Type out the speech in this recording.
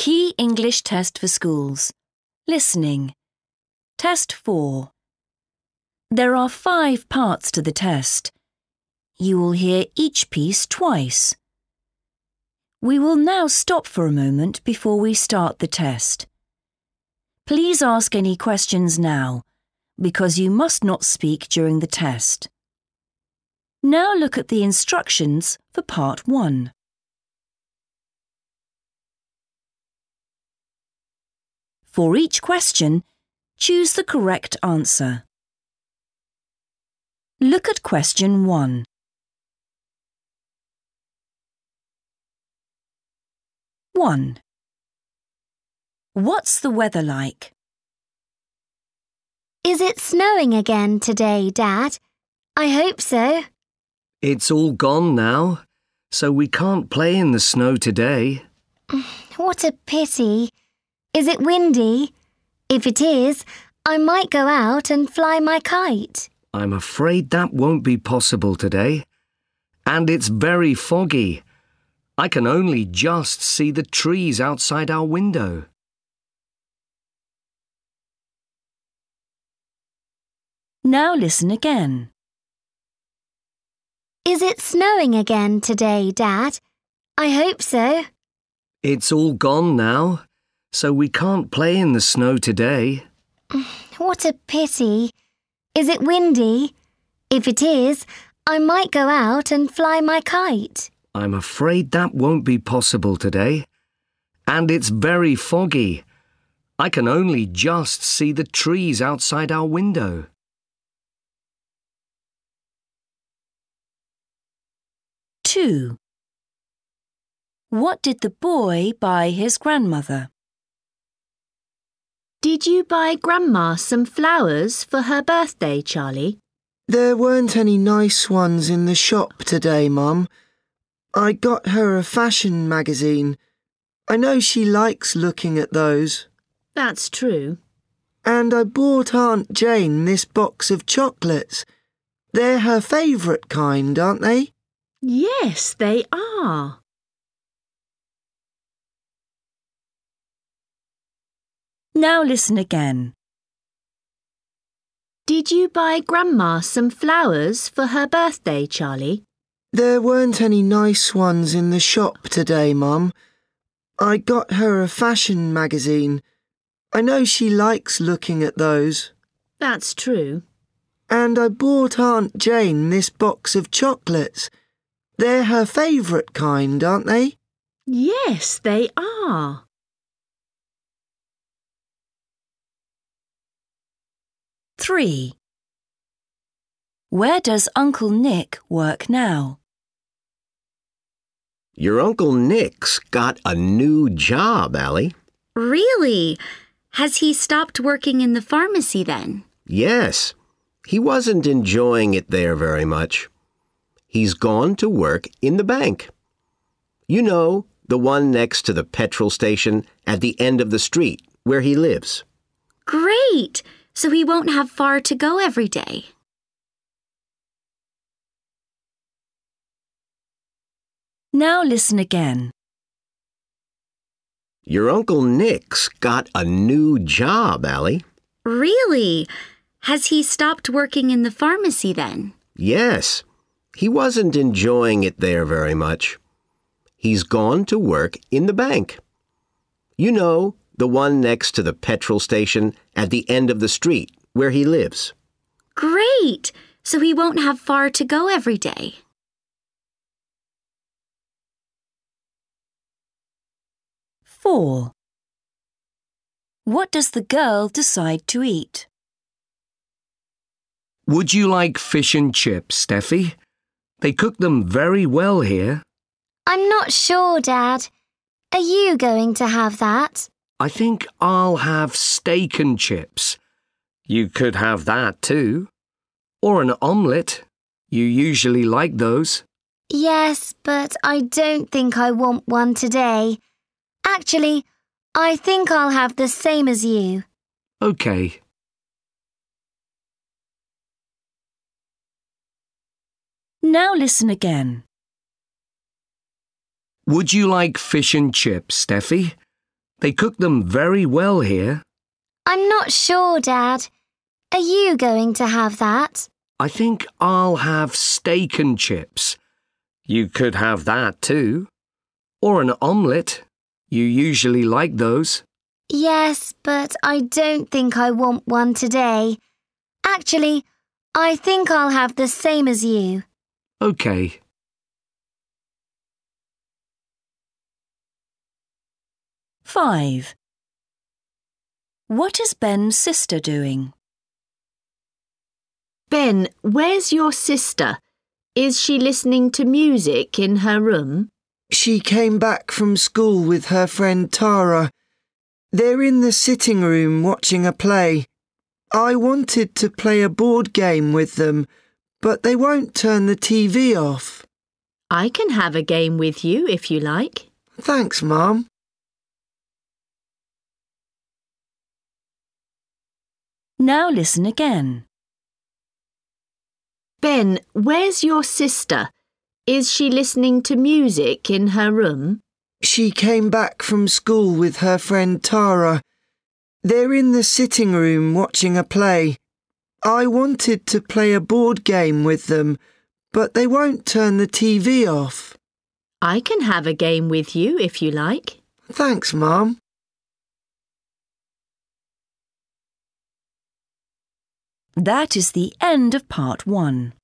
Key English Test for Schools. Listening. Test 4. There are 5 parts to the test. You will hear each piece twice. We will now stop for a moment before we start the test. Please ask any questions now, because you must not speak during the test. Now look at the instructions for Part 1. For each question, choose the correct answer. Look at question 1. 1. What's the weather like? Is it snowing again today, Dad? I hope so. It's all gone now, so we can't play in the snow today. What a pity. Is it windy? If it is, I might go out and fly my kite. I'm afraid that won't be possible today. And it's very foggy. I can only just see the trees outside our window. Now listen again. Is it snowing again today, Dad? I hope so. It's all gone now, so we can't play in the snow today. What a pity. Is it windy? If it is, I might go out and fly my kite. I'm afraid that won't be possible today. And it's very foggy. I can only just see the trees outside our window. Two. What did the boy buy his grandmother? Did you buy Grandma some flowers for her birthday, Charlie? There weren't any nice ones in the shop today, Mum. I got her a fashion magazine. I know she likes looking at those. That's true. And I bought Aunt Jane this box of chocolates. They're her favourite kind, aren't they? Yes, they are. Now listen again. Did you buy Grandma some flowers for her birthday, Charlie? There weren't any nice ones in the shop today, Mum. I got her a fashion magazine. I know she likes looking at those. That's true. And I bought Aunt Jane this box of chocolates. They're her favourite kind, aren't they? Yes, they are. Three. Where does Uncle Nick work now? Your Uncle Nick's got a new job, Allie. Really? Has he stopped working in the pharmacy then? Yes. He wasn't enjoying it there very much. He's gone to work in the bank. You know, the one next to the petrol station at the end of the street where he lives. Great! So he won't have far to go every day. Now listen again. Your Uncle Nick's got a new job, Allie. Really? Has he stopped working in the pharmacy then? Yes. He wasn't enjoying it there very much. He's gone to work in the bank. You know, the one next to the petrol station at the end of the street where he lives. Great! So he won't have far to go every day. Four. What does the girl decide to eat? Would you like fish and chips, Steffi? They cook them very well here. I'm not sure, Dad. Are you going to have that? I think I'll have steak and chips. You could have that too. Or an omelette. You usually like those. Yes, but I don't think I want one today. Actually, I think I'll have the same as you. Okay. Now listen again. Would you like fish and chips, Steffi? They cook them very well here. I'm not sure, Dad. Are you going to have that? I think I'll have steak and chips. You could have that too. Or an omelette. You usually like those. Yes, but I don't think I want one today. Actually, I think I'll have the same as you. OK. Five. What is Ben's sister doing? Ben, where's your sister? Is she listening to music in her room? She came back from school with her friend Tara. They're in the sitting room watching a play. I wanted to play a board game with them, but they won't turn the TV off. I can have a game with you if you like. Thanks, Mum. Now listen again. Ben, where's your sister? Is she listening to music in her room? She came back from school with her friend Tara. They're in the sitting room watching a play. I wanted to play a board game with them, but they won't turn the TV off. I can have a game with you if you like. Thanks, Mum. That is the end of part 1.